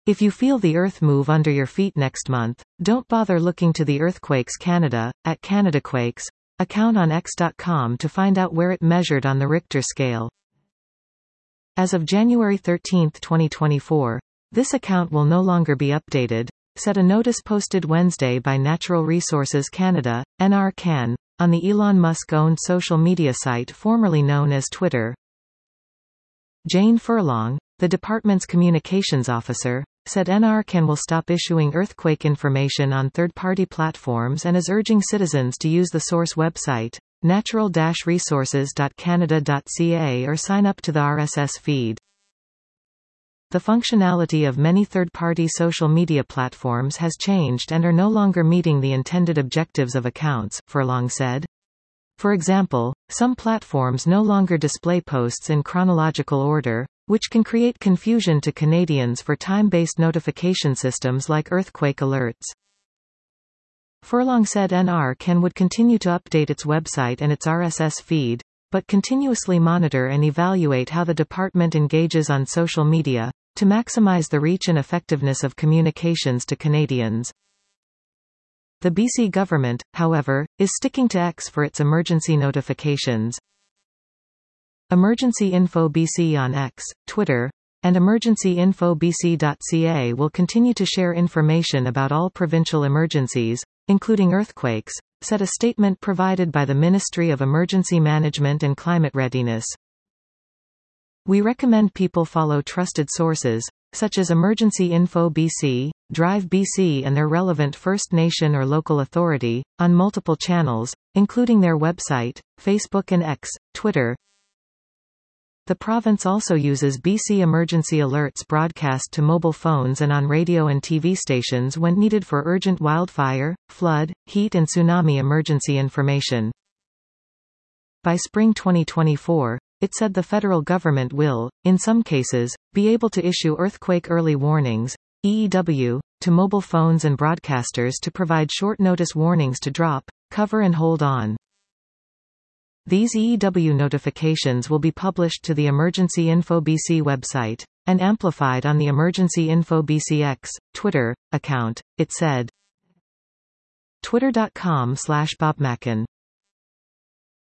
If you feel the earth move under your feet next month, don't bother looking to the Earthquakes Canada, at CanadaQuakes, account on X.com to find out where it measured on the Richter scale. As of January 13, 2024, this account will no longer be updated, said a notice posted Wednesday by Natural Resources Canada, NRCan, on the Elon Musk-owned social media site formerly known as Twitter. Jane Furlong, the department's communications officer, said NRCan will stop issuing earthquake information on third-party platforms and is urging citizens to use the source website, natural-resources.canada.ca, or sign up to the RSS feed. The functionality of many third-party social media platforms has changed and are no longer meeting the intended objectives of accounts, Furlong said. For example, some platforms no longer display posts in chronological order, which can create confusion to Canadians for time-based notification systems like earthquake alerts. Furlong said NRCan would continue to update its website and its RSS feed, but continuously monitor and evaluate how the department engages on social media, to maximize the reach and effectiveness of communications to Canadians. The BC government, however, is sticking to X for its emergency notifications. Emergency Info BC on X, Twitter, and emergencyinfobc.ca will continue to share information about all provincial emergencies, including earthquakes, said a statement provided by the Ministry of Emergency Management and Climate Readiness. We recommend people follow trusted sources, such as Emergency Info BC, Drive BC and their relevant First Nation or local authority, on multiple channels, including their website, Facebook and X, Twitter. The province also uses BC emergency alerts broadcast to mobile phones and on radio and TV stations when needed for urgent wildfire, flood, heat and tsunami emergency information. By spring 2024, it said the federal government will, in some cases, be able to issue earthquake early warnings, EEW, to mobile phones and broadcasters to provide short notice warnings to drop, cover and hold on. These EEW notifications will be published to the Emergency Info BC website, and amplified on the Emergency Info BC X, Twitter, account, it said. Twitter.com/BobMacken